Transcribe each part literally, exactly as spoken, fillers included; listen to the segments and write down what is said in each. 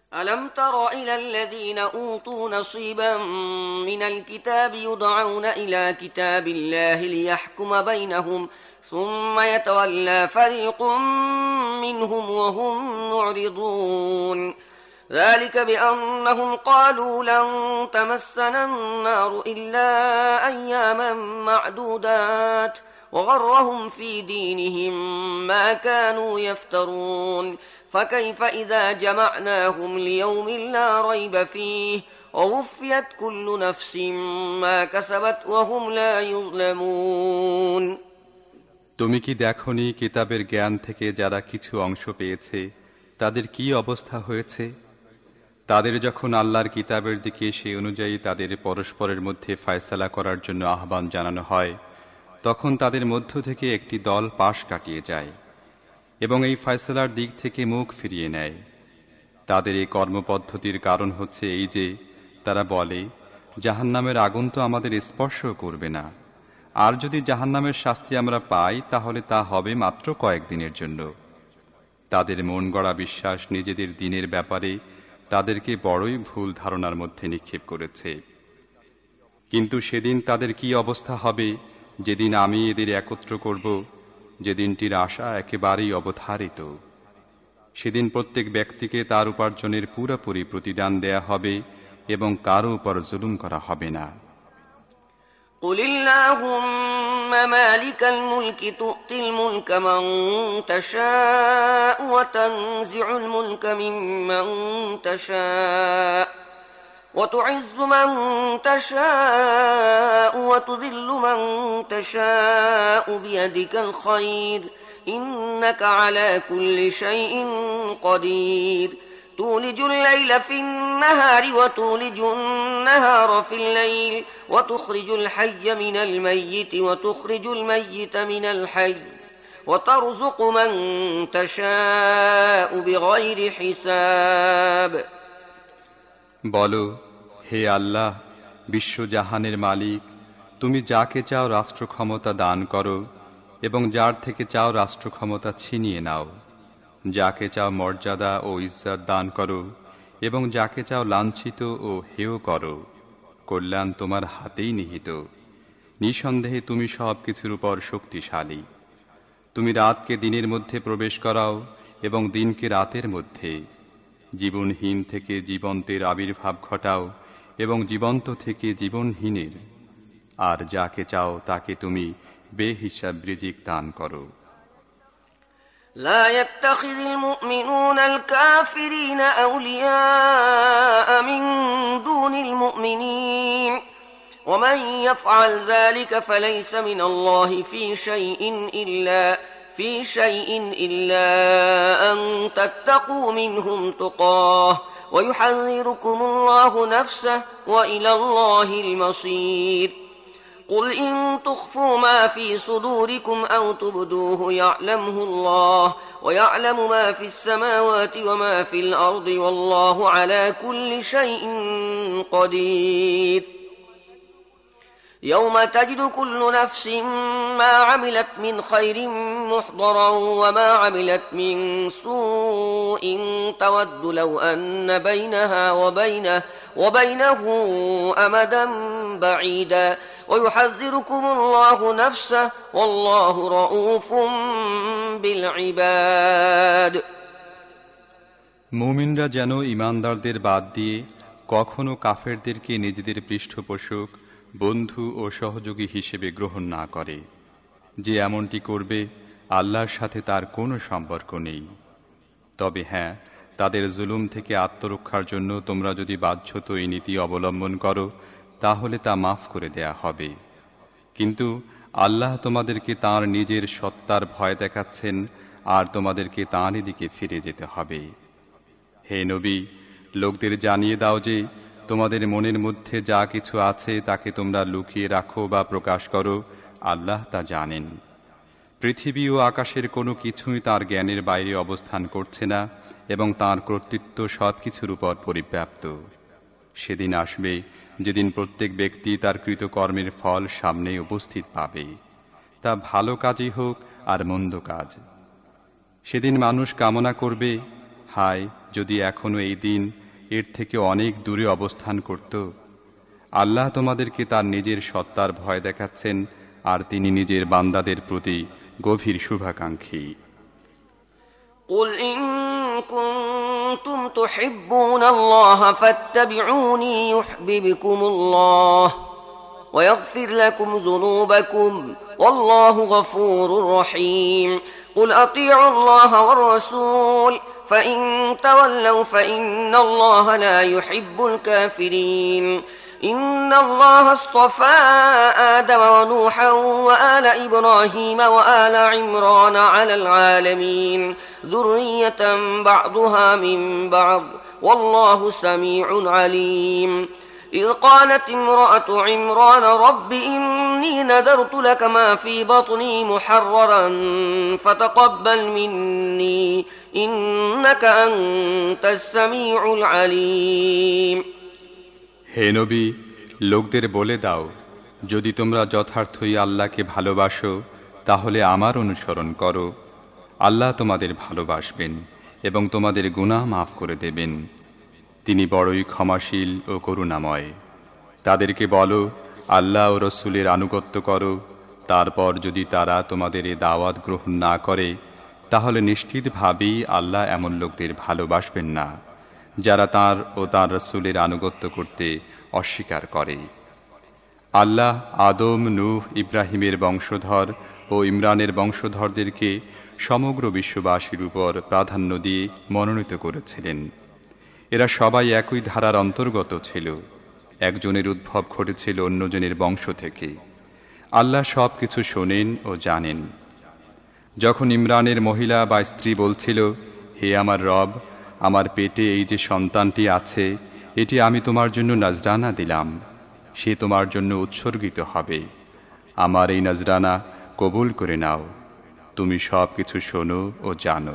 ألم تر إلى الذين أوتوا نصيبا من الكتاب يدعون إلى كتاب الله ليحكم بينهم ثم يتولى فريق منهم وهم معرضون ذلك بأنهم قالوا لن تمسنا النار إلا أياما معدودات وغرهم في دينهم ما كانوا يفترون فكيف إذا جمعناهم ليوم لا ريب فيه ووفيت كل نفس ما كسبت وهم لا يظلمون তুমি কি দেখনি কিতাবের জ্ঞান থেকে যারা কিছু অংশ পেয়েছে তাদের কি অবস্থা হয়েছে? তাদের যখন আল্লাহর কিতাবের দিকে সেই অনুযায়ী তাদের পরস্পরের মধ্যে ফয়সালা করার জন্য আহ্বান জানানো হয়, তখন তাদের মধ্য থেকে একটি দল পাশ কাটিয়ে যায় এবং এই ফয়সালার দিক থেকে মুখ ফিরিয়ে নেয়। তাদের এই কর্মপদ্ধতির কারণ হচ্ছে এই যে তারা বলে, জাহান্নামের আগুন তো আমাদের স্পর্শ করবে না, আর যদি জাহান্নামের শাস্তি আমরা পাই তাহলে তা হবে মাত্র কয়েকদিনের জন্য। তাদের মন গড়া বিশ্বাস নিজেদের দিনের ব্যাপারে তাদেরকে বড়ই ভুল ধারণার মধ্যে নিক্ষেপ করেছে। কিন্তু সেদিন তাদের কি অবস্থা হবে যেদিন আমি এদের একত্র করব, যে দিনটির আশা একেবারেই অবধারিত। সেদিন প্রত্যেক ব্যক্তিকে তার উপার্জনের পুরোপুরি প্রতিদান দেয়া হবে এবং কারো উপর জুলুম করা হবে না। قل اللهم مالك الملك تؤتي الملك من تشاء وتنزع الملك ممن تشاء وتعز من تشاء وتذل من تشاء بيدك الخير إنك على كل شيء قدير تولج الليل في النهار وتولج النهار في الليل وتخرج الحي من الميت وتخرج الميت من الحي وترزق من تشاء بغير حساب বলো, হে আল্লাহ, বিশ্বজাহানের মালিক, তুমি যাকে চাও রাষ্ট্র ক্ষমতা দান করো এবং যার থেকে চাও রাষ্ট্র ক্ষমতা ছিনিয়ে নাও। যাকে চাও মর্যাদা ও ইজ্জত দান করো এবং যাকে চাও লাঞ্ছিত ও হেয় করো। কল্যাণ তোমার হাতেই নিহিত। নিঃসন্দেহে তুমি সব কিছুর উপর শক্তিশালী। তুমি রাতকে দিনের মধ্যে প্রবেশ করাও এবং দিনকে রাতের মধ্যে। জীবনহীন থেকে জীবন্তের আবির্ভাব ঘটাও এবং জীবন্ত থেকে জীবনহীনের। আর যাকে চাও তাকে তুমি বেহিসাব রিজিক দান করো। لا يتخذ المؤمنون الكافرين أولياء من دون المؤمنين ومن يفعل ذلك فليس من الله في شيء إلا في شيء إلا أن تتقوا منهم تقاه ويحذركم الله نفسه وإلى الله المصير قل إن تخفوا ما في صدوركم أو تبدوه يعلمه الله ويعلم ما في السماوات وما في الأرض والله على كل شيء قدير يوم تجد كل نفس ما عملت من خير محضرا وما عملت من سوء تود لو أن بينها وبينه, وبينه أمدا بعيدا ويحذركم الله نفسه والله رؤوف بالعباد মুমিনরা যেন ঈমানদারদের বাদ দিয়ে কখনো কাফেরদেরকে নিজেদের পৃষ্ঠপোষক, বন্ধু ও সহযোগী হিসেবে গ্রহণ না করে। যে এমনটি করবে আল্লাহর সাথে তার কোনো সম্পর্ক নেই। তবে হ্যাঁ, তাদের জুলুম থেকে আত্মরক্ষার জন্য তোমরা যদি বাধ্যত এই নীতি অবলম্বন করো তাহলে তা মাফ করে দেয়া হবে। কিন্তু আল্লাহ তোমাদেরকে তাঁর নিজের সত্তার ভয় দেখাচ্ছেন আর তোমাদেরকে তাঁরই দিকে ফিরে যেতে হবে। হে নবী, লোকদের জানিয়ে দাও যে তোমাদের মনের মধ্যে যা কিছু আছে তাকে তোমরা লুকিয়ে রাখো বা প্রকাশ করো, আল্লাহ তা জানেন। পৃথিবী ও আকাশের কোনো কিছুই তার জ্ঞানের বাইরে অবস্থান করছে না এবং তাঁর কর্তৃত্ব সব কিছুর উপর পরিব্যাপ্ত। সেদিন আসবে যেদিন প্রত্যেক ব্যক্তি তার কৃতকর্মের ফল সামনে উপস্থিত পাবে, তা ভালো কাজই হোক আর মন্দ কাজ। সেদিন মানুষ কামনা করবে, হায় যদি এখনো এই দিন এর থেকে অনেক দূরে অবস্থান করত। আল্লাহ তোমাদেরকে তার নিজের সত্তার ভয় দেখাচ্ছেন, আর তিনি নিজের বান্দাদের প্রতি গভীর শুভাকাঙ্ক্ষী। قل إن كنتم تحبون الله فاتبعوني يحببكم الله ويغفر لكم ذنوبكم والله غفور رحيم قل أطيعوا الله والرسول فإن تولوا فإن الله لا يحب الكافرين إن الله اصطفى آدم ونوحا وآل إبراهيم وآل عمران على العالمين ذرية بعضها من بعض والله سميع عليم إذ قالت امرأة عمران رب إني نذرت لك ما في بطني محررا فتقبل مني إنك أنت السميع العليم হে নবী, লোকদের বলে দাও, যদি তোমরা যথার্থই আল্লাহকে ভালোবাসো তাহলে আমার অনুসরণ করো। আল্লাহ তোমাদের ভালোবাসবেন এবং তোমাদের গুনাহ মাফ করে দেবেন। তিনি বড়ই ক্ষমাশীল ও করুণাময়। তাদেরকে বলো, আল্লাহ ও রসুলের আনুগত্য করো। তারপর যদি তারা তোমাদের এ দাওয়াত গ্রহণ না করে তাহলে নিশ্চিতভাবেই আল্লাহ এমন লোকদের ভালোবাসবেন না যারা তার ও তার রসুলের আনুগত্য করতে অস্বীকার করে। আল্লাহ আদম, নূহ, ইব্রাহিমের বংশধর ও ইমরানের বংশধরদেরকে সমগ্র বিশ্ববাসীর উপর প্রাধান্য দিয়ে মনোনীত করেছিলেন। এরা সবাই একই ধারার অন্তর্গত ছিল। একজনের উদ্ভব ঘটেছিল অন্যজনের বংশ থেকে। আল্লাহ সব কিছু শোনেন ও জানেন। যখন ইমরানের মহিলা বা স্ত্রী বলছিল, হে আমার রব, আমার পেটে এই যে সন্তানটি আছে এটি আমি তোমার জন্য নজরানা দিলাম, সে তোমার জন্য উৎসর্গিত হবে, আমার এই নজরানা কবুল করে নাও, তুমি সব কিছু শোনো ও জানো।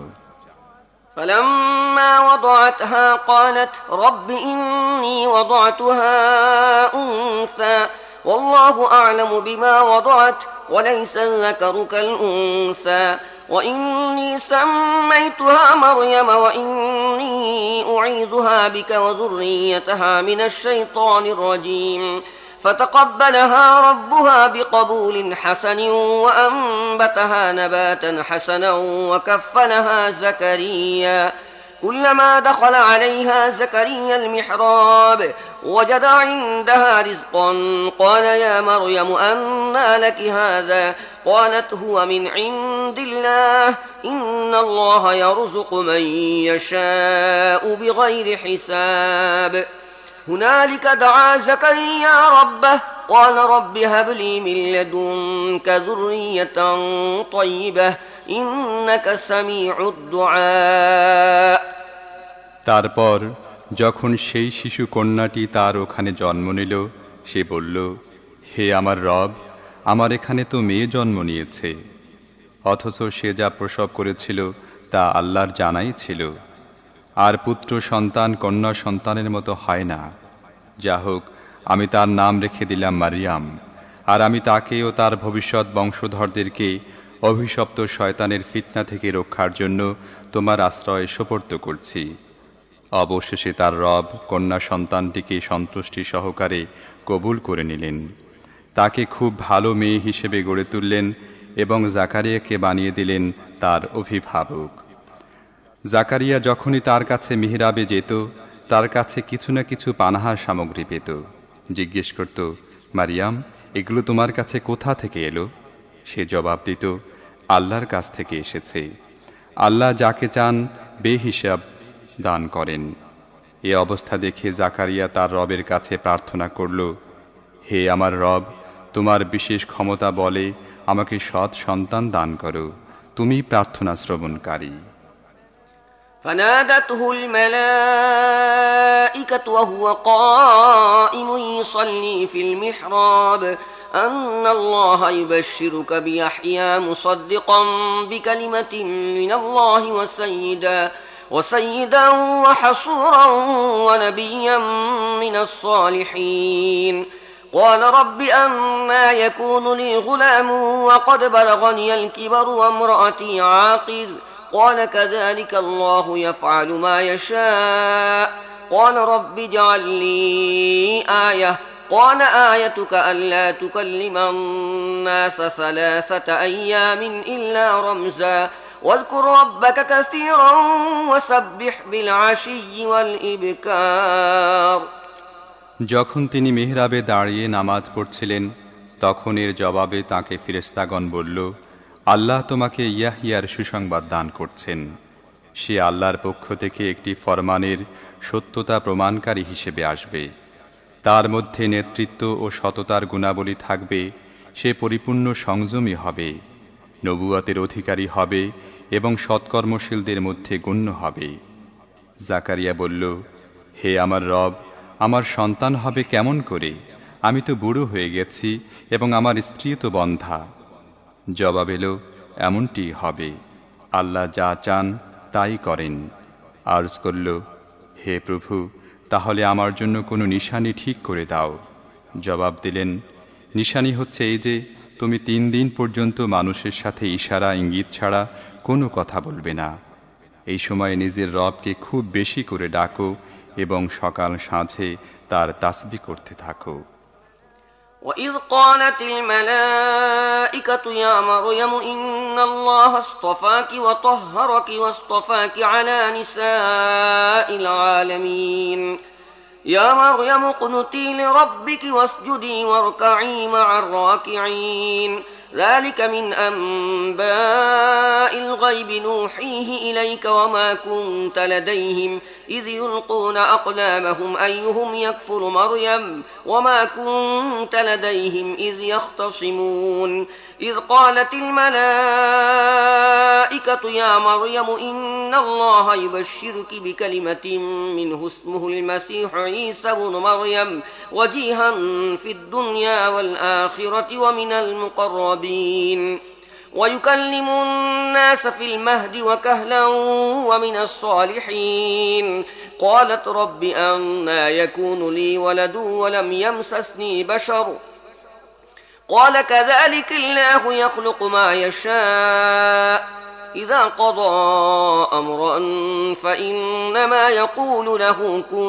فلما وضعتها قالت رب إني وضعتها أنثى والله أعلم بما وضعت وليس الذكر كالأنثى وإني سميتها مريم وإني أعيذها بك وذريتها من الشيطان الرجيم فتقبلها ربها بقبول حسن وأنبتها نباتا حسنا وكفلها زكريا كلما دخل عليها زكريا المحراب وجد عندها رزقا قال يا مريم أنى لك هذا قالت هو من عند الله إن الله يرزق من يشاء بغير حساب هنالك دعا زكريا ربه قال رب هب لي من لدنك ذرية طيبة إنك سميع الدعاء তারপর যখন সেই শিশু কন্যাটি তার ওখানে জন্ম নিল, সে বলল, হে আমার রব, আমার এখানে তো মেয়ে জন্ম নিয়েছে, অথচ সে যা প্রসব করেছিল তা আল্লাহর জানাই ছিল। আর পুত্র সন্তান কন্যা সন্তানের মতো হয় না। যা হোক, আমি তার নাম রেখে দিলাম মারিয়াম, আর আমি তাকে ও তার ভবিষ্যৎ বংশধরদেরকে অভিশপ্ত শয়তানের ফিতনা থেকে রক্ষার জন্য তোমার আশ্রয়ে সোপর্দ করছি। অবশেষে তার রব কন্যা সন্তানটিকে সন্তুষ্টি সহকারে কবুল করে নিলেন, তাকে খুব ভালো মেয়ে হিসেবে গড়ে তুললেন এবং জাকারিয়াকে বানিয়ে দিলেন তার অভিভাবক। জাকারিয়া যখনই তার কাছে মিহরাবে যেত, তার কাছে কিছু না কিছু পানাহার সামগ্রী পেত। জিজ্ঞেস করত, মারিয়াম, এগুলো তোমার কাছে কোথা থেকে এলো? সে জবাব দিত, আল্লাহর কাছ থেকে এসেছে। আল্লাহ যাকে চান বেহিসাব দান করেন। এ অবস্থা দেখে জাকারিয়া তার রবের কাছে প্রার্থনা করল, হে আমার রব, তোমার বিশেষ ক্ষমতা বলে আমাকে সৎ সন্তান দান করো, তুমি প্রার্থনা শ্রবণকারী। فنادته الملائكة وهو قائم يصلي في المحراب أن الله يبشرك بيحيى مصدقا بكلمة من الله وسيدا وسيدا وحصورا ونبيا من الصالحين قال رب أنى يكون لي غلام وقد بلغني الكبر وامرأتي عاقر قال كذلك الله يفعل ما يشاء قال رب اجعل لي آية قال آيتك ألا تكلم الناس ثلاثة أيام إلا رمزا واذكر ربك كثيرا وسبح بالعشي والإبكار। যখন তিনি মিহরাবে দাঁড়িয়ে নামাজ পড়ছিলেন তখন এর জবাবে তাকে ফেরেশতাগণ বলল, আল্লাহ তোমাকে ইয়াহইয়ার সুসংবাদ দান করছেন। সে আল্লাহর পক্ষ থেকে একটি ফরমানের সত্যতা প্রমাণকারী হিসেবে আসবে। তার মধ্যে নেতৃত্ব ও সততার গুণাবলী থাকবে। সে পরিপূর্ণ সংযমী হবে, নবুয়তের অধিকারী হবে এবং সৎকর্মশীলদের মধ্যে গণ্য হবে। জাকারিয়া বলল, হে আমার রব, আমার সন্তান হবে কেমন করে? আমি তো বুড়ো হয়ে গেছি এবং আমার স্ত্রী তো বন্ধ্যা। জবাব এলো, এমনটি হবে, আল্লাহ যা চান তাই করেন। আরজ করল, হে প্রভু, তাহলে আমার জন্য কোনো নিশানি ঠিক করে দাও। জবাব দিলেন, নিশানি হচ্ছে এই যে তুমি তিন দিন পর্যন্ত মানুষের সাথে ইশারা ইঙ্গিত ছাড়া কোনো কথা বলবে না। এই সময় নিজের রবকে খুব বেশি করে ডাকো এবং সকাল সাঁঝে তার তাসবিহ করতে থাকো। وَإِذْ قَالَتِ الْمَلَائِكَةُ يَا مَرْيَمُ إِنَّ اللَّهَ اصْطَفَاكِ وَطَهَّرَكِ وَاصْطَفَاكِ عَلَى نِسَاءِ الْعَالَمِينَ يَا مَرْيَمُ اقْنُتِي لِرَبِّكِ وَاسْجُدِي وَارْكَعِي مَعَ الرَّاكِعِينَ ذلك من أنباء الغيب نوحيه إليك وما كنت لديهم إذ يلقون أقلامهم أيهم يكفر مريم وما كنت لديهم إذ يختصمون إذ قالت الملائكة يا مريم إن الله يبشرك بكلمة منه اسمه المسيح عيسى بن مريم وجيها في الدنيا والآخرة ومن المقربين ويكلم الناس في المهد وكهلا ومن الصالحين قالت رب أنى يكون لي ولد ولم يمسسني بشر قال كذلك الله يخلق ما يشاء إذا قضى أمرا فإنما يقول له كن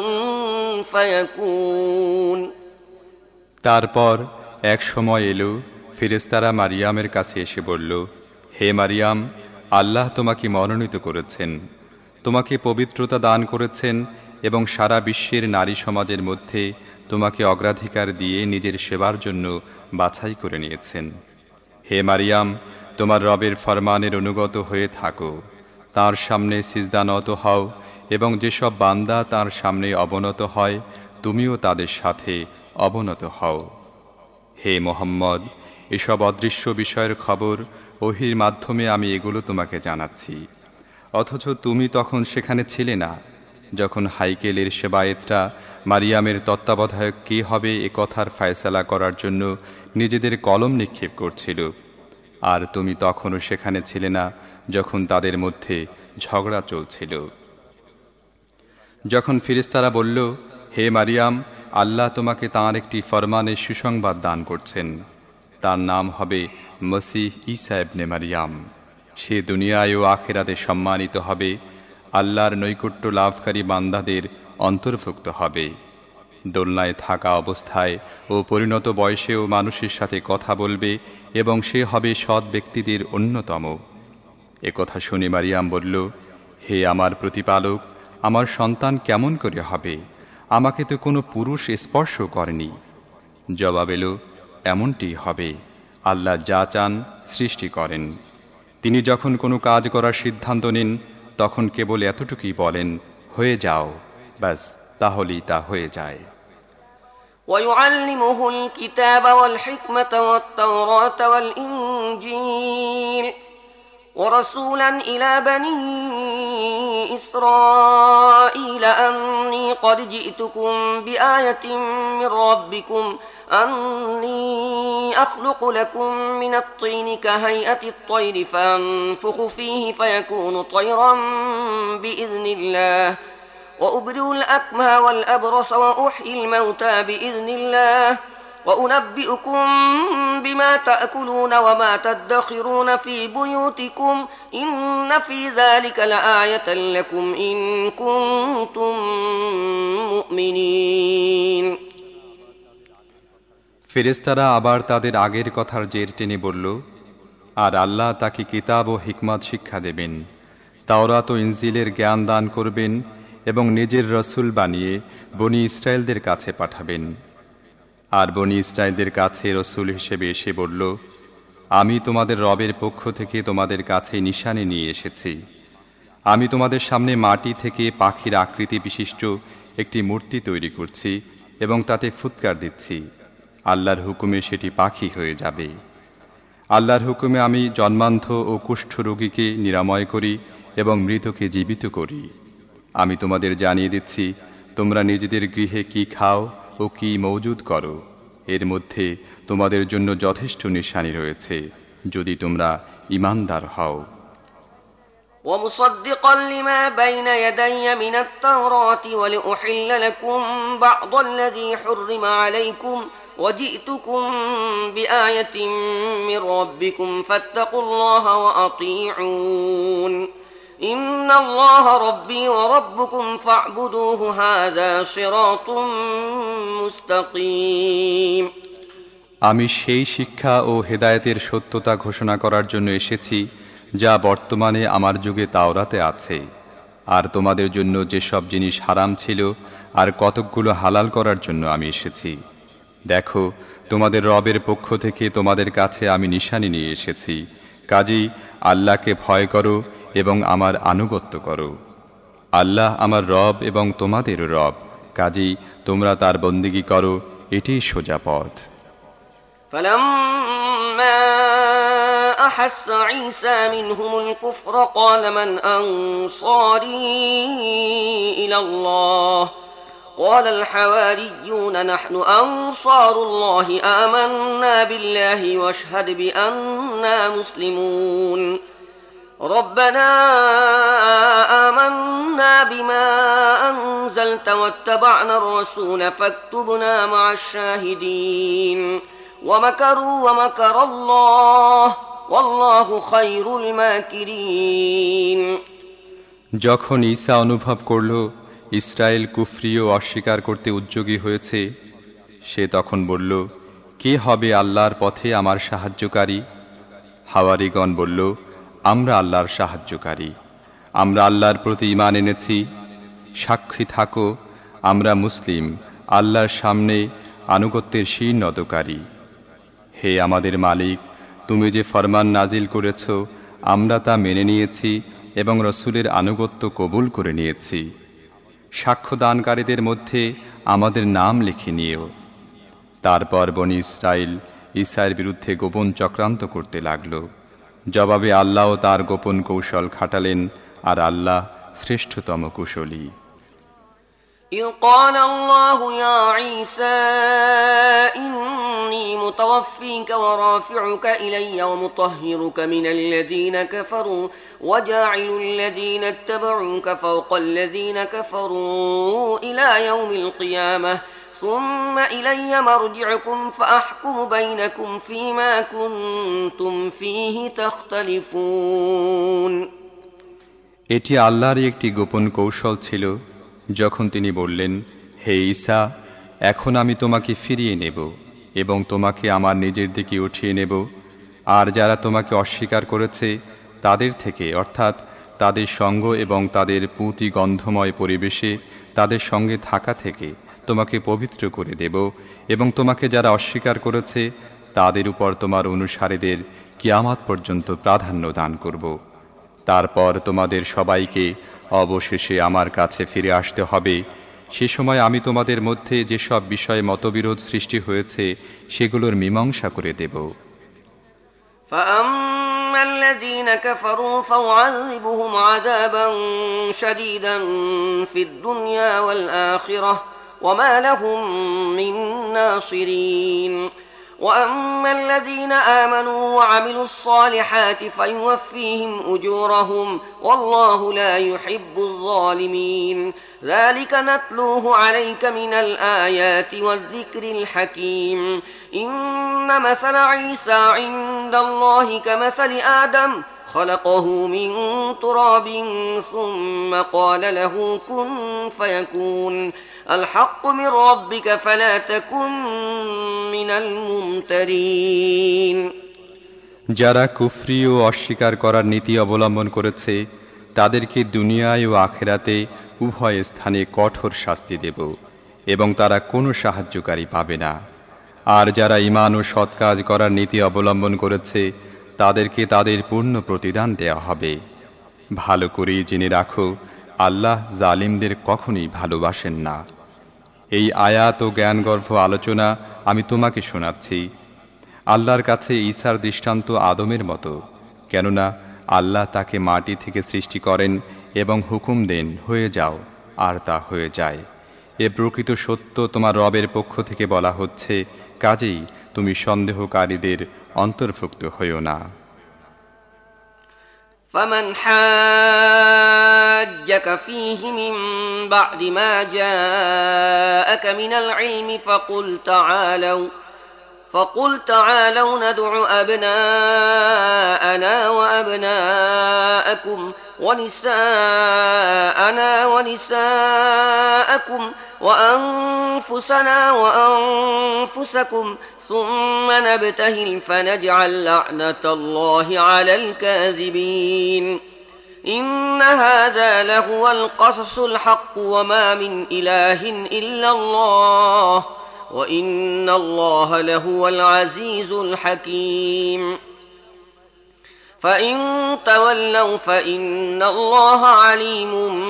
فيكون। তারপর এক সময় এলো, ফেরেশতারা মারিয়ামের কাছে এসে বলল, হে মারিয়াম, আল্লাহ তোমাকে মনোনীত করেছেন, তোমাকে পবিত্রতা দান করেছেন এবং সারা বিশ্বের নারী সমাজের মধ্যে তোমাকে অগ্রাধিকার দিয়ে নিজের সেবার জন্য বাছাই করে নিয়েছেন। হে মারিয়াম, তোমার রবের ফরমানের অনুগত হয়ে থাকো, তার সামনে সিজদানত হও এবং যেসব বান্দা তার সামনে অবনত হয় তুমিও তাদের সাথে অবনত হও। হে মুহাম্মদ, এসব অদৃশ্য বিষয়ের খবর ওহীর মাধ্যমে আমি এগুলো তোমাকে জানাচ্ছি, অথচ তুমি তখন সেখানে ছিলে না যখন হাইকেলের সেবায়েতরা মারিয়ামের তত্ত্বাবধায়ক কে হবে এ কথার ফয়সালা করার জন্য নিজেদের কলম নিক্ষেপ করছিল, আর তুমি তখনও সেখানে ছিলে না যখন তাদের মধ্যে ঝগড়া চলছিল। যখন ফেরেশতারা বলল, হে মারিয়াম, আল্লাহ তোমাকে তাঁর একটি ফরমানের সুসংবাদ দান করছেন, তার নাম হবে মসিহ ঈসা ইবনে মারিয়াম। সে দুনিয়ায় ও আখিরাতে সম্মানিত হবে, আল্লাহর নৈকট্য লাভকারী বান্দাদের অন্তর্ভুক্ত হবে। দোলনায় থাকা অবস্থায় ও পরিণত বয়সেও মানুষের সাথে কথা বলবে এবং সে হবে সৎ ব্যক্তিদের অন্যতম। এ কথা শুনে মারিয়াম বলল, হে আমার প্রতিপালক, আমার সন্তান কেমন করে হবে? আমাকে তো কোনো পুরুষ স্পর্শ করেনি। জবাব এলো, এমনটি হবে, আল্লাহ যা চান সৃষ্টি করেন। তিনি যখন কোনো কাজ করার সিদ্ধান্ত নেন তখন কেবল এতটুকুই বলেন, হয়ে যাও, ব্যাস, তাহলেই তা হয়ে যায়। ويعلمه الكتاب والحكمة والتوراة والإنجيل ورسولا إلى بني إسرائيل أني قد جئتكم بآية من ربكم أني أخلق لكم من الطين كهيئة الطير فأنفخ فيه فيكون طيرا بإذن الله وأبرئ الأكمه والأبرص وأحيي الموتى بإذن الله وأنبئكم بما تأكلون وما تدخرون في بيوتكم إن في ذلك لآية لكم إن كنتم مؤمنين ফেরেশতারা আবার তাদের আগের কথার জের টেনে বলল, আর আল্লাহ তাকে কিতাব ও হিকমত শিক্ষা দেবেন, তাওরাত ও ইনজিলের জ্ঞান দান করবেন এবং নিজের রসুল বানিয়ে বনি ইসরায়েলদের কাছে পাঠাবেন। আর বনি ইসরায়েলদের কাছে রসুল হিসেবে এসে বলল, আমি তোমাদের রবের পক্ষ থেকে তোমাদের কাছে নিশানি নিয়ে এসেছি। আমি তোমাদের সামনে মাটি থেকে পাখির আকৃতি বিশিষ্ট একটি মূর্তি তৈরি করছি এবং তাতে ফুৎকার দিচ্ছি। আল্লাহর হুকুমে সেটি পাখি হয়ে যাবে। আল্লাহর হুকুমে আমি জন্মান্ধ ও কুষ্ঠ রোগীকে নিরাময় করি এবং মৃতকে জীবিত করি। আমি তোমাদের জানিয়ে দিচ্ছি, তোমরা নিজেদের গৃহে কি খাও ও কি মওজুদ করো, এর মধ্যে তোমাদের জন্য যথেষ্ট নিশানি রয়েছে, যদি তোমরা ঈমানদার হও। ومصدقا لما بين يدي من التوراة ولأحل لكم بعض الذي حرم عليكم وجئتكم بآية من ربكم فاتقوا الله وأطيعون إن الله ربي وربكم فاعبدوه هذا صراط مستقيم আমি সেই শিক্ষা ও হেদায়েতের সত্যতা ঘোষণা করার জন্য এসেছি যা বর্তমানে আমার যুগে তাওরাতে আছে, আর তোমাদের জন্য যেসব জিনিস হারাম ছিল আর কতকগুলো হালাল করার জন্য আমি এসেছি। দেখো, তোমাদের রবের পক্ষ থেকে তোমাদের কাছে আমি নিশানি নিয়ে এসেছি, কাজেই আল্লাহকে ভয় করো এবং আমার আনুগত্য করো। আল্লাহ আমার রব এবং তোমাদেরও রব, কাজেই তোমরা তার বন্দেগী করো, এটিই সোজা পথ। فلما أحس عيسى منهم الكفر قال من أنصاري إلى الله قال الحواريون نحن أنصار الله آمنا بالله واشهد بأننا مسلمون ربنا آمنا بما أنزلت واتبعنا الرسول فاكتبنا مع الشاهدين ومكروا ومكر الله والله خير الماكرين যখন ঈসা অনুভব করল ইসরায়েল কুফরি ও অস্বীকার করতে উদ্যোগী হয়েছে, সে তখন বলল, কে হবে আল্লাহর পথে আমার সাহায্যকারী? হাওয়ারীগণ বলল, আমরা আল্লাহর সাহায্যকারী, আমরা আল্লাহর প্রতি ঈমান এনেছি, সাক্ষী থাকো, আমরা মুসলিম, আল্লাহর সামনে আনুগত্যের শির নতকারী। হে আমাদের মালিক, তুমি যে ফরমান নাজিল করেছ আমরা তা মেনে নিয়েছি এবং রসুলের আনুগত্য কবুল করে নিয়েছি। সাক্ষ্যদানকারীদের মধ্যে আমাদের নাম লিখে নিও। তারপর বনী ইসরাইল ঈসার বিরুদ্ধে গোপন চক্রান্ত করতে লাগল। জবাবে আল্লাহ তার গোপন কৌশল খাটালেন, আর আল্লাহ শ্রেষ্ঠতম কুশলী। إذ قال الله يا عيسى إني متوفيك ورافعك إلي ومطهرك من الذين كفروا وجاعل الذين اتبعوك فوق الذين كفروا إلى يوم القيامة ثم إلي مرجعكم فأحكم بينكم فيما كنتم فيه تختلفون এটি আল্লাহর একটি গোপন কৌশল ছিল যখন তিনি বললেন, হে ঈসা, এখন আমি তোমাকে ফিরিয়ে নেব এবং তোমাকে আমার নিজের দিকে উঠিয়ে নেব, আর যারা তোমাকে অস্বীকার করেছে তাদের থেকে, অর্থাৎ তাদের সঙ্গ এবং তাদের পুঁতি গন্ধময় পরিবেশে তাদের সঙ্গে থাকা থেকে তোমাকে পবিত্র করে দেব, এবং তোমাকে যারা অস্বীকার করেছে তাদের উপর তোমার অনুসারীদের কিয়ামত পর্যন্ত প্রাধান্য দান করব। তারপর তোমাদের সবাইকে অবশেষে আমার কাছে ফিরে আসতে হবে। সে সময় আমি তোমাদের মধ্যে যেসব বিষয়ে মতবিরোধ সৃষ্টি হয়েছে সেগুলোর মীমাংসা করে দেব। فأما الذين كفروا فأعذبهم عذابا شديدا في الدنيا والآخرة وما لهم من ناصرين وأما الذين آمنوا وعملوا الصالحات فيوفيهم أجورهم والله لا يحب الظالمين ذلك نتلوه عليك من الآيات والذكر الحكيم إن مثل عيسى عند الله كمثل آدم خلقه من تراب ثم قال له كن فيكون الحق من ربك فلا تكن من الممترين যারা কুফরি ও অস্বীকার করার নীতি অবলম্বন করেছে তাদেরকে দুনিয়ায় ও আখিরাতে উভয় স্থানে কঠোর শাস্তি দেব এবং তারা কোনো সাহায্যকারী পাবে না। আর যারা ঈমান ও সৎ কাজ করার নীতি অবলম্বন করেছে তাদেরকে তাদের পূর্ণ প্রতিদান দেওয়া হবে। ভালো করেই জেনে রাখো, আল্লাহ জালিমদের কখনোই ভালোবাসেন না। এই আয়াত ও জ্ঞানগর্ভ আলোচনা আমি তোমাকে শোনাচ্ছি। আল্লাহর কাছে ঈসার দৃষ্টান্ত আদমের মতো, কেননা আল্লাহ তাকে মাটি থেকে সৃষ্টি করেন এবং হুকুম দেন হয়ে যাও, আর তা হয়ে যায়। এ প্রকৃত সত্য তোমার রবের পক্ষ থেকে বলা হচ্ছে, কাজেই তুমি সন্দেহকারীদের অন্তর্ভুক্ত হইও না। فمن حاجك فيه من بعد ما جاءك من العلم فقل تعالوا فقل تعالوا ندع أبناءنا وأبناءكم ونساءنا ونساءكم وأنفسنا وأنفسكم ثم نبتهل فنجعل لعنة الله على الكاذبين إن هذا لهو القصص الحق وما من إله إلا الله وإن الله لهو العزيز الحكيم فإن تولوا فإن الله عليم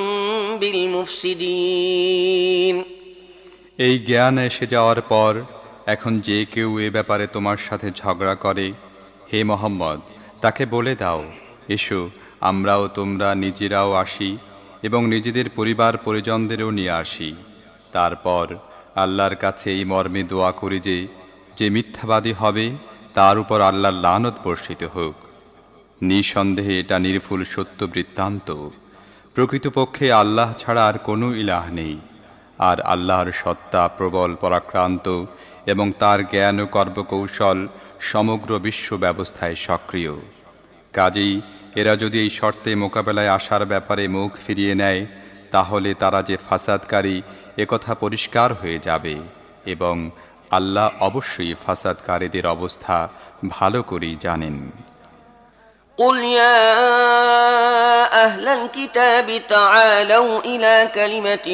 بالمفسدين এই জ্ঞান এসে যাওয়ার পর এখন যে কেউ এ ব্যাপারে তোমার সাথে ঝগড়া করে, হে মোহাম্মদ, তাকে বলে দাও, এসো আমরাও তোমরা নিজেরাও আসি এবং নিজেদের পরিবার পরিজনদেরও নিয়ে আসি। তারপর আল্লাহর কাছে এই মর্মে দোয়া করি যে যে মিথ্যাবাদী হবে তার উপর আল্লাহর লানত বর্ষিত হোক। নিঃসন্দেহে এটা নির্ভুল সত্য বৃত্তান্ত। প্রকৃতপক্ষে আল্লাহ ছাড়া আর কোনো ইলাহ নেই, আর আল্লাহর সত্তা প্রবল পরাক্রান্ত এবং তার জ্ঞান ও কর্মকৌশল সমগ্র বিশ্ব ব্যবস্থায় সক্রিয়। কাজেই এরা যদি এই শর্তে মোকাবেলায় আসার ব্যাপারে মুখ ফিরিয়ে নেয় তাহলে তারা যে ফাসাদকারী একথা পরিষ্কার হয়ে যাবে, এবং আল্লাহ অবশ্যই ফাসাদকারীদের অবস্থা ভালো করেই জানেন। قل يا أهل الكتاب تعالوا إلى كلمة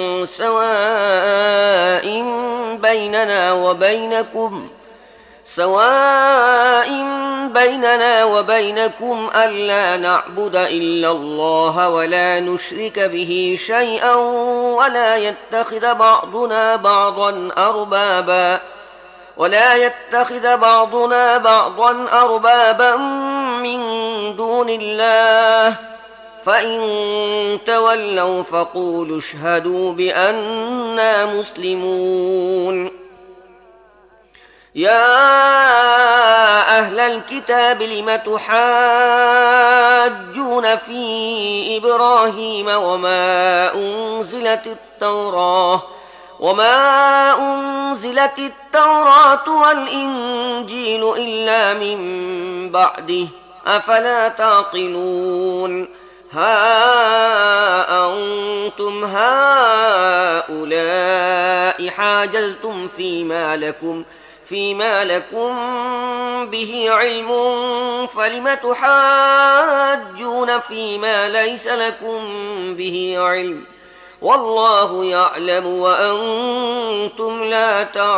سواء بيننا وبينكم سواء بيننا وبينكم ألا نعبد إلا الله ولا نشرك به شيئا ولا يتخذ بعضنا بعضا أربابا ولا يتخذ بعضنا بعضا أربابا من دون الله فإن تولوا فقولوا اشهدوا بأننا مسلمون يا أهل الكتاب لم تحاجون في إبراهيم وما أنزلت التوراة وما أنزلت التوراة والإنجيل إلا من بعده أفلا تعقلون ها أنتم هؤلاء حاجزتم فيما لكم فيما لكم به علم فلم تحاجون فيما ليس لكم به علم والله يعلم وأنتم لا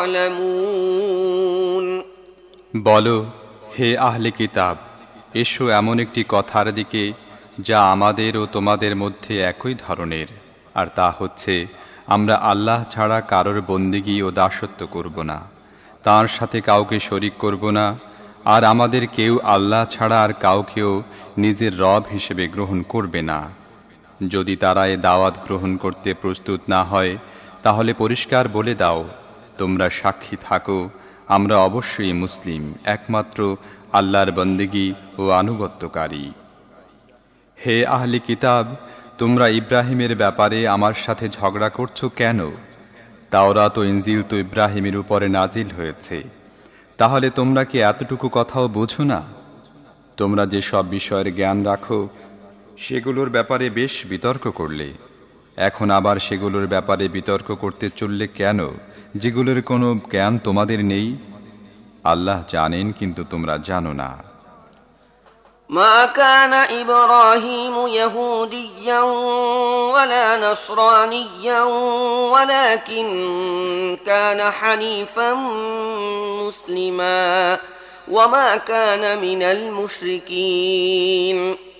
تعلمون বলো, হে আহলে কিতাব, এসো এমন একটি কথার দিকে যা আমাদের ও তোমাদের মধ্যে একই ধরনের, আর তা হচ্ছে আমরা আল্লাহ ছাড়া কারোর বন্দিগি ও দাসত্ব করব না, তার সাথে কাউকে শরিক করব না, আর আমাদের কেউ আল্লাহ ছাড়া আর কাউকেও নিজের রব হিসেবে গ্রহণ করবে না। যদি তারা এ দাওয়াত গ্রহণ করতে প্রস্তুত না হয় তাহলে পরিষ্কার বলে দাও, তোমরা সাক্ষী থাকো, আমরা অবশ্যই মুসলিম, একমাত্র আল্লাহর বন্দেগী ও আনুগত্যকারী। হে আহলি কিতাব, তোমরা ইব্রাহিমের ব্যাপারে আমার সাথে ঝগড়া করছো কেন? তাওরাত ও ইনজিল তো ইব্রাহিমের উপরে নাজিল হয়েছে, তাহলে তোমরা কি এতটুকু কথাও বোঝো না? তোমরা যে সব বিষয়ের জ্ঞান রাখো সেগুলোর ব্যাপারে বেশ বিতর্ক করলে, এখন আবার সেগুলোর ব্যাপারে বিতর্ক করতে চললে কেন, যেগুলোর কোনো জ্ঞান তোমাদের নেই? আল্লাহ জানেন, কিন্তু তোমরা জানো না। ما كان إبراهيم يهوديا ولا نصرانيا ولكن كان حنيفا مسلما وما كان من المشركين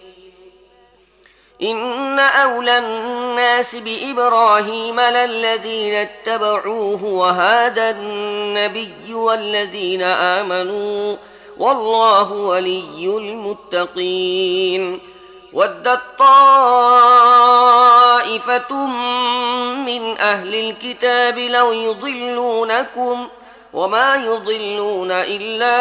إن أولى الناس بإبراهيم للذين اتبعوه وهذا النبي والذين آمنوا والله ولي المتقين ودت طائفة من أهل الكتاب لو يضلونكم وما يضلون إلا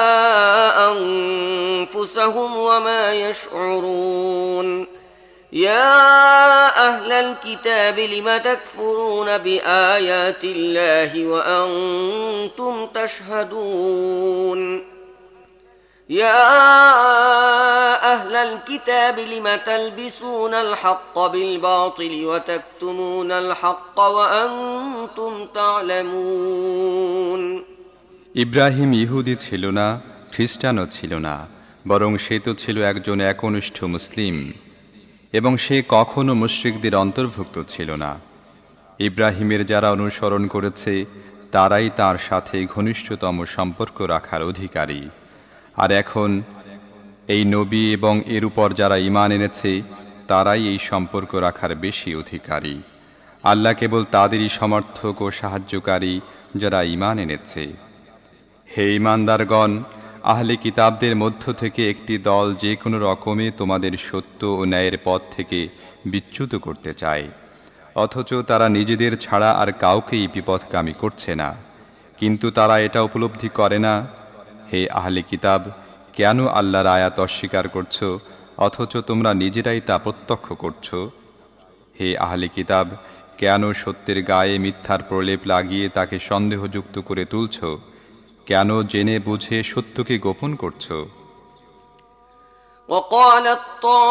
أنفسهم وما يشعرون يا أهل الكتاب لم تكفرون بآيات الله وأنتم تشهدون يا أهل الكتاب لم تلبسون الحق بالباطل وتكتمون الحق وأنتم تعلمون ইব্রাহিম ইহুদি ছিল না, খ্রিস্টানও ছিল না, বরং সে তো ছিল একজন একনিষ্ঠ মুসলিম, এবং সে কখনো মুশরিকদের অন্তর্ভুক্ত ছিল না। ইব্রাহিমের যারা অনুসরণ করেছে তারাই তার সাথে ঘনিষ্ঠতম সম্পর্ক রাখার অধিকারী। আর এখন এই নবী এবং এর উপর যারা ঈমান এনেছে তারাই এই সম্পর্ক রাখার বেশি অধিকারী। আল্লাহ কেবল তাদেরই সমর্থক ও সাহায্যকারী যারা ঈমান এনেছে। হে ঈমানদারগণ, আহলে কিতাবদের মধ্য থেকে একটি দল যে কোনো রকমে তোমাদের সত্য ও ন্যায়ের পথ থেকে বিচ্যুত করতে চায়, অথচ তারা নিজেদের ছাড়া আর কাউকেই বিপথগামী করছে না, কিন্তু তারা এটা উপলব্ধি করে না। হে আহলে কিতাব, কেন আল্লাহর আয়াত অস্বীকার করছো অথচ তোমরা নিজেরাই তা প্রত্যক্ষ করছো? হে আহলে কিতাব, কেন সত্যের গায়ে মিথ্যার প্রলেপ লাগিয়ে তাকে সন্দেহযুক্ত করে তুলছো? কেন জেনে বুঝে সত্যকে গোপন করছো? وقالت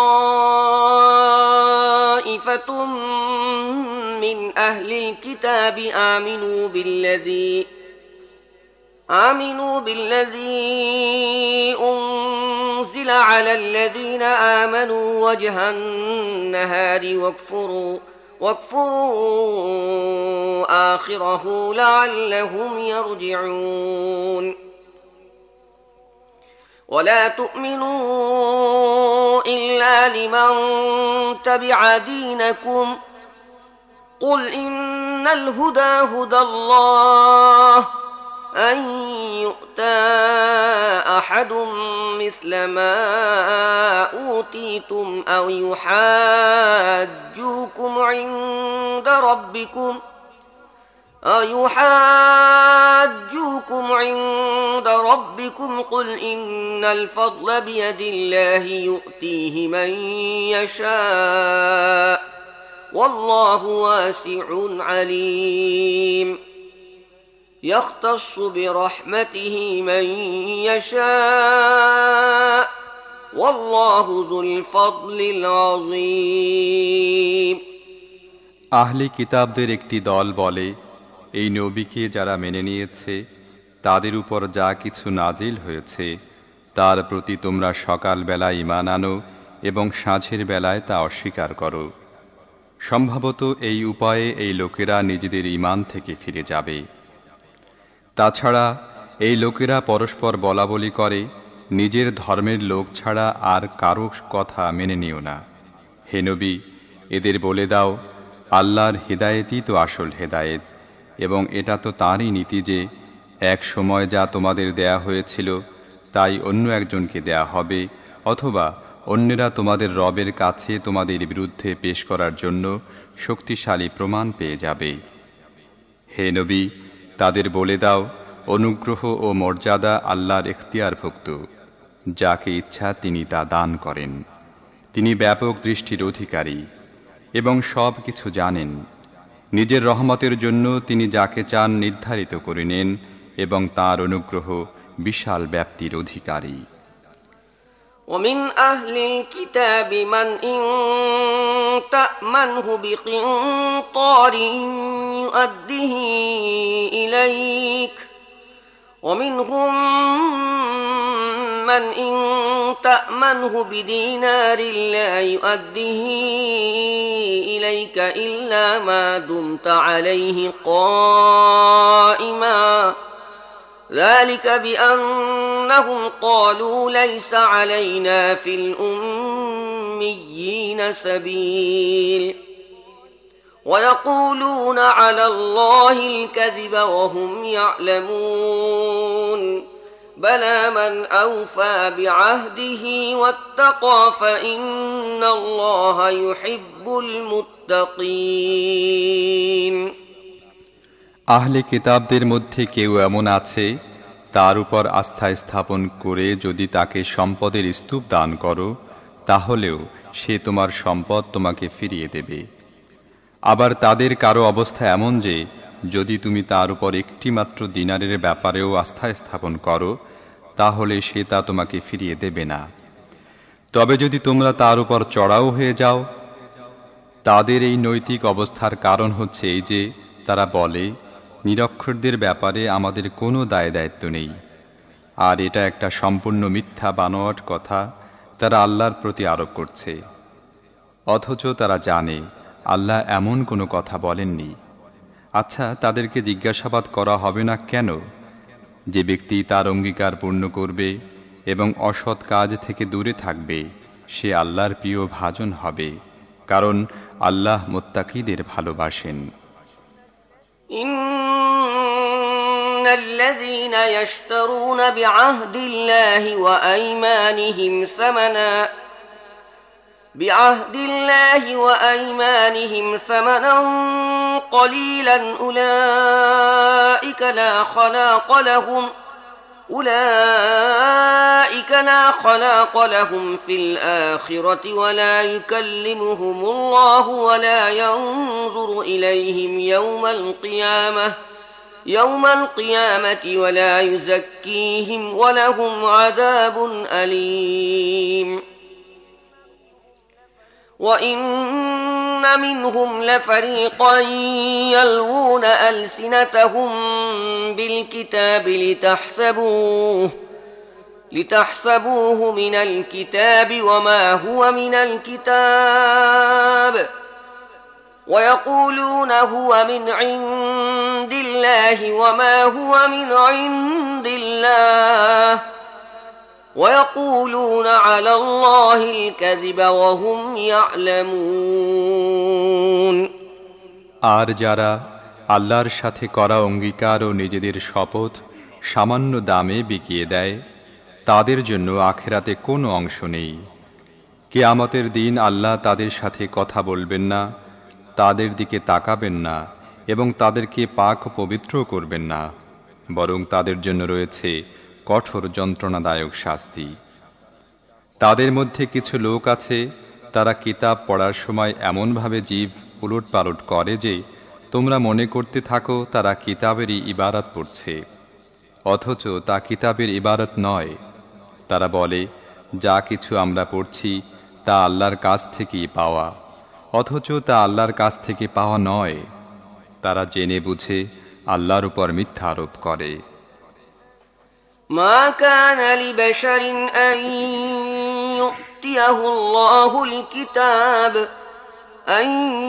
طائفة من أهل الكتاب آمنوا بالذي آمنوا بالذي أنزل على الذين آمنوا وجه النهار واكفروا واكفروا آخره لعلهم يرجعون ولا تؤمنوا إلا لمن تبع دينكم قل إن الهدى هدى الله أن يؤتى أحد مثل ما أوتيتم أو يحاجوكم عند ربكم أو يحاجوكم عند ربكم قل إن الفضل بيد الله يؤتيه من يشاء والله واسع عليم يختص برحمته من يشاء والله ذو الفضل العظيم আহলে কিতাবদের একটি দল বলে, এই নবীকে যারা মেনে নিয়েছে তাদের উপর যা কিছু নাজিল হয়েছে তার প্রতি তোমরা সকালবেলা ঈমান আনো এবং সাঁঝের বেলায় তা অস্বীকার করো। সম্ভবত এই উপায়ে এই লোকেরা নিজেদের ঈমান থেকে ফিরে যাবে। তাছাড়া এই লোকেরা পরস্পর বলাবলি করে, নিজের ধর্মের লোক ছাড়া আর কারো কথা মেনে নিও না। হে নবী, এদের বলে দাও, আল্লাহর হেদায়েতই তো আসল হেদায়েত, এবং এটা তো তাঁরই নীতি যে এক সময় যা তোমাদের দেয়া হয়েছিল তাই অন্য একজনকে দেয়া হবে, অথবা অন্যরা তোমাদের রবের কাছে তোমাদের বিরুদ্ধে পেশ করার জন্য শক্তিশালী প্রমাণ পেয়ে যাবে। হে নবী, তাদের বলে দাও, অনুগ্রহ ও মর্যাদা আল্লাহর এখতিয়ারভুক্ত, যাকে ইচ্ছা তিনি তা দান করেন। তিনি ব্যাপক দৃষ্টির অধিকারী এবং সব কিছু জানেন। নিজের রহমতের জন্য তিনি যাকে চান নির্ধারিত করে নেন এবং তাঁর অনুগ্রহ বিশাল ব্যাপ্তির অধিকারী। ومن أهل الكتاب من إن تأمنه بقنطار يؤده إليك ومنهم من إن تأمنه بدينار لا يؤده إليك إلا ما دمت عليه قائما ذلك بأنهم قالوا ليس علينا في الأميين سبيل ويقولون على الله الكذب وهم يعلمون بلى من أوفى بعهده واتقى فإن الله يحب المتقين আহলে কিতাবদের মধ্যে কেউ এমন আছে তার উপর আস্থা স্থাপন করে যদি তাকে সম্পদের স্তূপ দান করো তাহলেও সে তোমার সম্পদ তোমাকে ফিরিয়ে দেবে। আবার তাদের কারো অবস্থা এমন যে যদি তুমি তার উপর একটি মাত্র দিনারের ব্যাপারেও আস্থা স্থাপন করো তাহলে সে তা তোমাকে ফিরিয়ে দেবে না। তবে যদি তোমরা তার উপর চড়াও হয়ে যাও, তাদের এই নৈতিক অবস্থার কারণ হচ্ছে এই যে তারা বলে নিরক্ষরদের ব্যাপারে আমাদের কোনো দায় দায়িত্ব নেই, আর এটা একটা সম্পূর্ণ মিথ্যা বানোয়াট কথা তারা আল্লাহর প্রতি আরোপ করছে, অথচ তারা জানে আল্লাহ এমন কোনো কথা বলেননি। আচ্ছা, তাদেরকে জিজ্ঞাসাবাদ করা হবে না কেন? যে ব্যক্তি তার অঙ্গীকার পূর্ণ করবে এবং অসৎ কাজ থেকে দূরে থাকবে সে আল্লাহর প্রিয় ভাজন হবে, কারণ আল্লাহ মুত্তাকিদের ভালোবাসেন। ইন্নাল্লাযীনা ইয়াশতারুনা বিআহদিল্লাহি ওয়া আইমানিহিম সামানা বিআহদিল্লাহি ওয়া আইমানিহিম সামানান قليلا أولئك لا خلاق لهم أولئك لا خلاق لهم في الآخرة ولا يكلمهم الله ولا ينظر إليهم يوم القيامة يوم القيامة ولا يزكيهم ولهم عذاب أليم وإن منهم لفريقا يلوون ألسنتهم بالكتاب لتحسبوه لتحسبوه من الكتاب وما هو من الكتاب ويقولون هو من عند الله وما هو من عند الله ويقولون على الله الكذب وهم يعلمون আর যারা আল্লাহর সাথে করা অঙ্গীকার ও নিজেদের শপথ সামান্য দামে বিকিয়ে দেয় তাদের জন্য আখিরাতে কোনো অংশ নেই। কিয়ামতের দিন আল্লাহ তাদের সাথে কথা বলবেন না, তাদের দিকে তাকাবেন না এবং তাদেরকে পাক পবিত্র করবেন না, বরং তাদের জন্য রয়েছে কঠোর যন্ত্রণাদায়ক শাস্তি। তাদের মধ্যে কিছু লোক আছে তারা কিতাব পড়ার সময় এমনভাবে জিভ উলটপালট করে যে তোমরা মনে করতে থাকো তারা কিতাবেরই ইবারত পড়ছে, অথচ তা কিতাবের ইবারত নয়। তারা বলে যা কিছু আমরা পড়ছি তা আল্লাহর কাছ থেকেই পাওয়া, অথচ তা আল্লাহর কাছ থেকে পাওয়া নয়। তারা জেনে বুঝে আল্লাহর উপর মিথ্যা আরোপ করে। ما كان لبشر أن يؤتيه الله الكتاب أن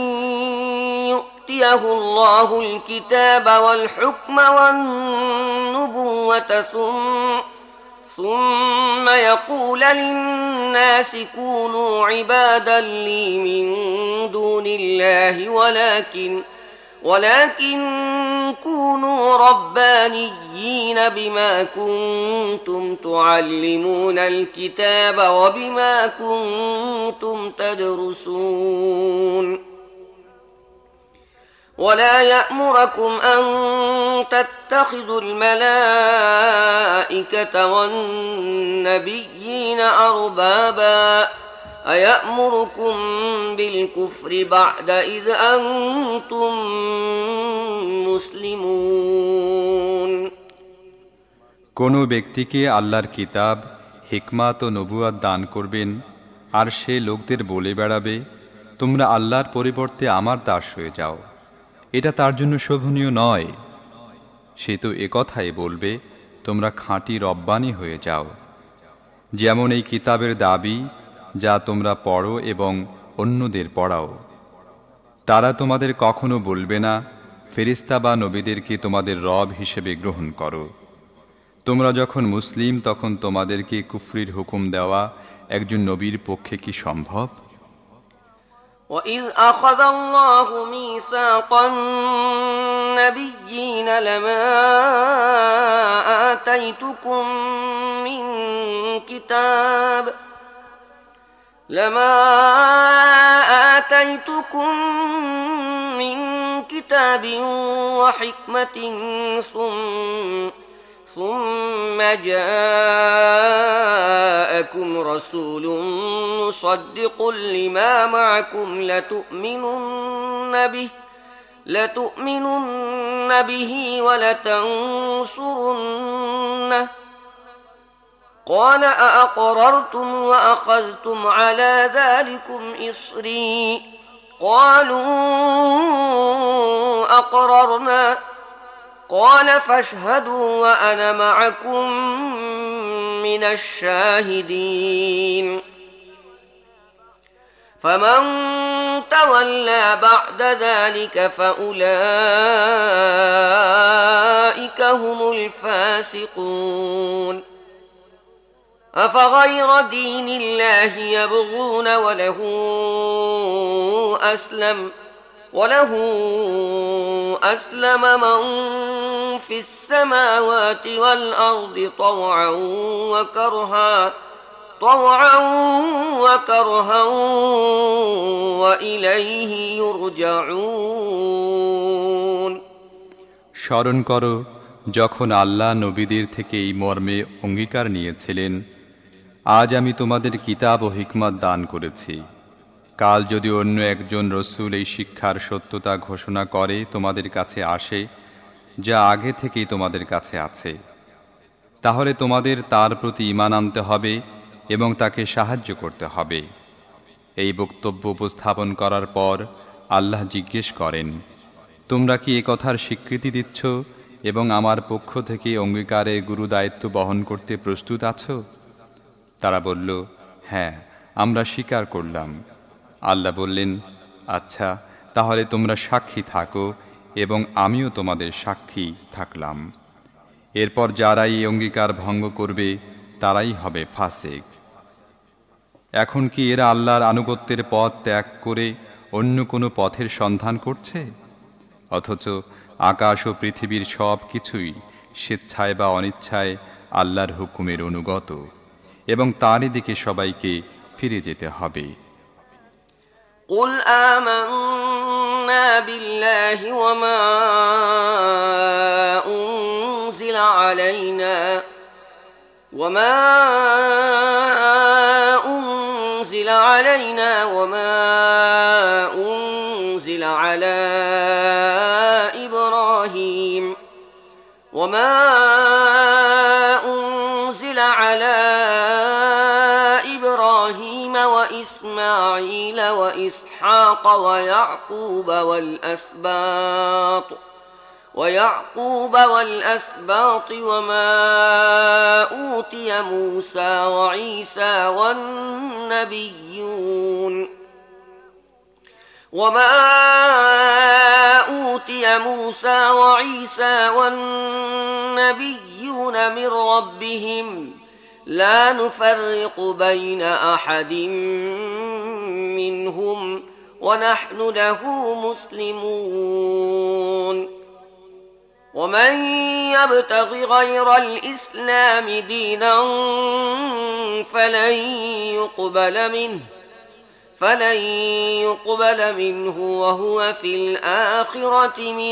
يؤتيه الله الكتاب والحكم والنبوة ثم ثم يقول للناس كونوا عبادا لي من دون الله ولكن ولكن كونوا ربانيين بما كنتم تعلمون الكتاب وبما كنتم تدرسون ولا يأمركم أن تتخذوا الملائكة والنبيين أربابا أيأمركم بالكفر بعد إذ أنتم مسلمون কোনো ব্যক্তিকে আল্লাহর কিতাব হিকমাত ও নবুয়াত দান করবেন, আর সে লোকদের বলে বেড়াবে, তোমরা আল্লাহর পরিবর্তে আমার দাস হয়ে যাও, এটা তার জন্য শোভনীয় নয়। সে তো একথাই বলবে, তোমরা খাঁটি রব্বানী হয়ে যাও। যেমন এই কিতাবের দাবি যা তোমরা পড়ো এবং অন্যদের পড়াও। তারা তোমাদের কখনো বলবে না, ফেরেশতা বা নবীদেরকে তোমাদের রব হিসেবে গ্রহণ করো। তোমরা যখন মুসলিম, তখন তোমাদেরকে কুফরির হুকুম দেওয়া একজন নবীর পক্ষে কি সম্ভব? وَإِذْ أَخَذَ اللَّهُ مِيثَاقَ النَّبِيِّينَ لَمَا آتَيْتُكُم مِّن كِتَابٍ لَمَا آتَيْتُكُم مِّن كِتَابٍ وَحِكْمَةٍ ثُمَّ ثم جاءكم رسول مصدق لما معكم لتؤمنن به لتؤمنن به ولتنصرنه قال أأقررتم وأخذتم على ذلكم إصري قالوا أقررنا قال فاشهدوا وأنا معكم من الشاهدين فمن تولى بعد ذلك فأولئك هم الفاسقون أفغير دين الله يبغون وله أسلم وله أسلم من في السماوات والأرض طوعا وكرها طوعا وكرها وإليه يرجعون স্মরণ করো যখন আল্লাহ নবীদের থেকে এই মর্মে অঙ্গীকার নিয়েছিলেন, আজ আমি তোমাদের কিতাব ও হিকমত দান করেছি। কাল যদি অন্য একজন রসূল এই শিক্ষার সত্যতা ঘোষণা করে তোমাদের কাছে আসে, যা আগে থেকেই তোমাদের কাছে আছে, তাহলে তোমাদের তার প্রতি ঈমান আনতে হবে এবং তাকে সাহায্য করতে হবে। এই বক্তব্য উপস্থাপন করার পর আল্লাহ জিজ্ঞেস করেন, তোমরা কি এ কথার স্বীকৃতি দিচ্ছ এবং আমার পক্ষ থেকে অঙ্গীকারের গুরু দায়িত্ব বহন করতে প্রস্তুত আছো? তারা বলল, হ্যাঁ, আমরা স্বীকার করলাম। আল্লাহ বললেন, আচ্ছা, তাহলে তোমরা সাক্ষী থাকো এবং আমিও তোমাদের সাক্ষী থাকলাম। এরপর যারাই এই অঙ্গীকার ভঙ্গ করবে তারাই হবে ফাসিক। এখন কি এরা আল্লাহর আনুগত্যের পথ ত্যাগ করে অন্য কোনো পথের সন্ধান করছে? অথচ আকাশ ও পৃথিবীর সব কিছুই স্বেচ্ছায় বা অনিচ্ছায় আল্লাহর হুকুমের অনুগত এবং তারই দিকে সবাইকে ফিরে যেতে হবে। قل آمنا بالله وما أنزل علينا وما أنزل علينا وما أنزل على إبراهيم وما أنزل على إبراهيم وإسماعيل وإسحاق ويعقوب والأسباط ويعقوب والأسباط وما أوتي موسى وعيسى والنبيون وما أوتي موسى وعيسى والنبيون من ربهم لا نفرق بين أحد منهم ونحن له مسلمون ومن يبتغ غير الإسلام دينا فلن يقبل منه فلن يقبل منه وهو في الآخرة من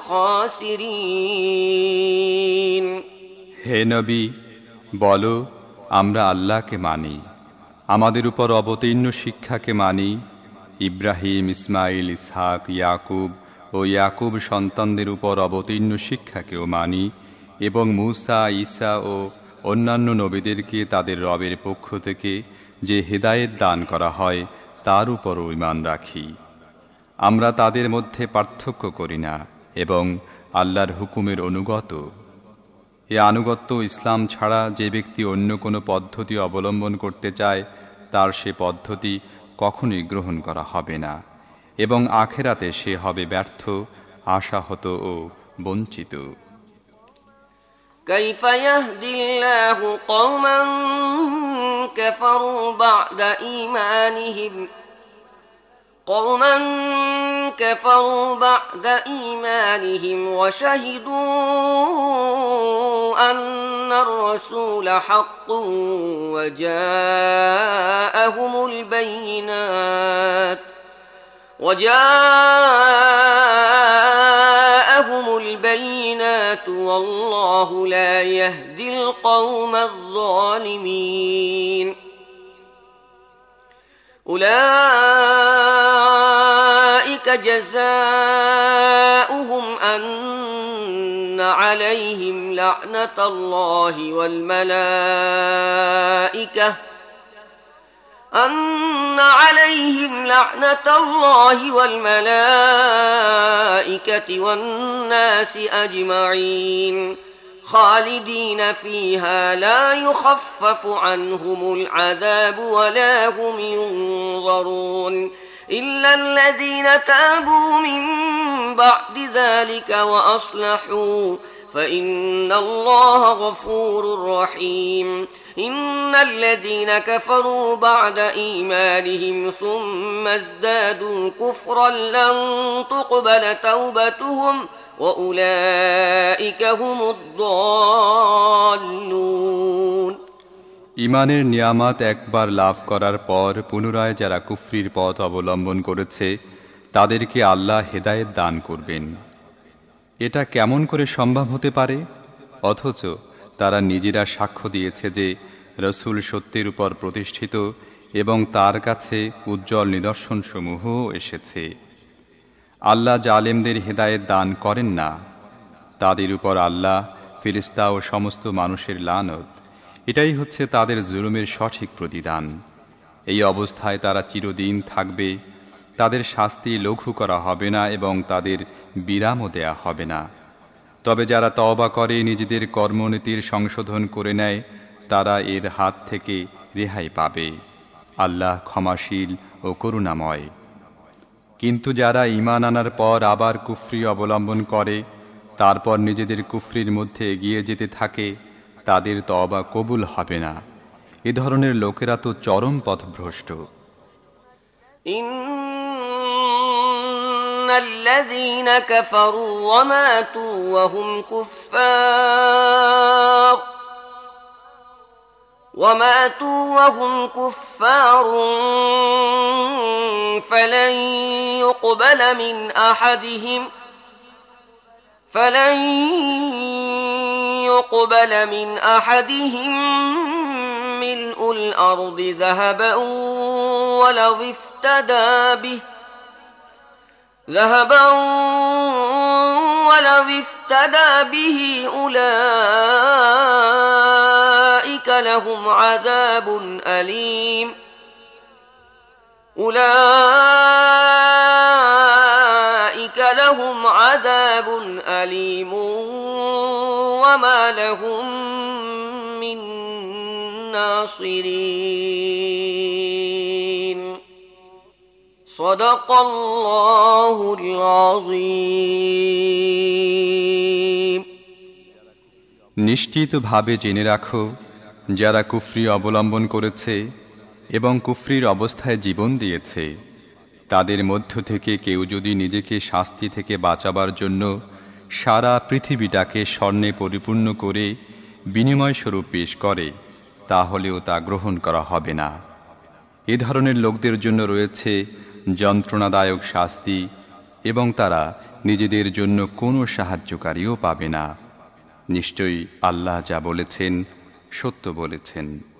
الخاسرين হে নবী, বলো, আমরা আল্লাহকে মানি, আমাদের উপর অবতীর্ণ শিক্ষাকে মানি, ইব্রাহিম, ইসমাইল, ইসহাক, ইয়াকুব ও ইয়াকুব সন্তানদের উপর অবতীর্ণ শিক্ষাকেও মানি এবং মূসা, ঈসা ও অন্যান্য নবীদেরকে তাদের রবের পক্ষ থেকে যে হেদায়েত দান করা হয় তার উপরও ঈমান রাখি। আমরা তাদের মধ্যে পার্থক্য করি না এবং আল্লাহর হুকুমের অনুগত। এ আনুগত্য ইসলাম ছাড়া যে ব্যক্তি অন্য কোনো পদ্ধতি অবলম্বন করতে চায় তার সে পদ্ধতি কখনোই গ্রহণ করা হবে না এবং আখেরাতে সে হবে ব্যর্থ, আশাহত ও বঞ্চিত। كيف يهدي الله قوما كفروا بعد إيمانهم قوما كفروا بعد إيمانهم وشهدوا أن الرسول حق وجاءهم البينات وجاءهم البينات والله لا يهدي القوم الظالمين أولئك جزاؤهم أن عليهم لعنة الله والملائكة أن عليهم لعنة الله والملائكة والناس أجمعين خالدين فيها لا يخفف عنهم العذاب ولا هم ينظرون إلا الذين تابوا من بعد ذلك وأصلحوا فإن الله غفور رحيم إن الذين كفروا بعد إيمانهم ثم ازدادوا كفرا لن تقبل توبتهم وأولئك هم الضالون ঈমানের নিয়ামত একবার লাভ করার পর পুনরায় যারা কুফরির পথ অবলম্বন করেছে তাদেরকে আল্লাহ হেদায়েত দান করবেন। এটা কেমন করে সম্ভব হতে পারে? অথচ তারা নিজেরা সাক্ষ্য দিয়েছে যে রসুল সত্যের উপর প্রতিষ্ঠিত এবং তার কাছে উজ্জ্বল নিদর্শনসমূহ এসেছে। আল্লাহ জালেমদের হেদায়েত দান করেন না। তাদের উপর আল্লাহ, ফেরেশতা ও সমস্ত মানুষের লানত। এটাই হচ্ছে তাদের জুলুমের সঠিক প্রতিদান। এই অবস্থায় তারা চিরদিন থাকবে। তাদের শাস্তি লঘু করা হবে না এবং তাদের বিরামও দেয়া হবে না। তবে যারা তওবা করে নিজেদের কর্মনীতির সংশোধন করে নেয় তারা এর হাত থেকে রেহাই পাবে। আল্লাহ ক্ষমাশীল ও করুণাময়। কিন্তু যারা ঈমান আনার পর আবার কুফরি অবলম্বন করে তারপর নিজেদের কুফরির মধ্যে এগিয়ে যেতে থাকে তাদের তওবা কবুল হবে না। এ ধরনের লোকেরা তো চরম পথভ্রষ্ট। ইন্নাল্লাযীনা কাফারু ওয়া মাতু ওয়া হুম কুফফার ওয়া মাতু ওয়া হুম কুফফারুন ফালান ইউকবালা মিন আহাদিহিম فلن يقبل من أحدهم ملء الأرض ذهبا ولو افتدى به ذهبا ولو افتدى به أولئك لهم عذاب أليم أولئك لهم عذاب أليم وما لهم من ناصرين صدق الله العظيم নিশ্চিতভাবে জেনে রাখো যারা কুফরি অবলম্বন করেছে এবং কুফরির অবস্থায় জীবন দিয়েছে তাদের মধ্য থেকে কেউ যদি নিজেকে শাস্তি থেকে বাঁচাবার জন্য সারা পৃথিবীটাকে স্বর্ণে পরিপূর্ণ করে বিনিময় স্বরূপ পেশ করে তাহলেও তা গ্রহণ করা হবে না। এ ধরনের লোকদের জন্য রয়েছে যন্ত্রণাদায়ক শাস্তি এবং তারা নিজেদের জন্য কোনো সাহায্যকারীও পাবে না। নিশ্চয়ই আল্লাহ যা বলেছেন সত্য বলেছেন।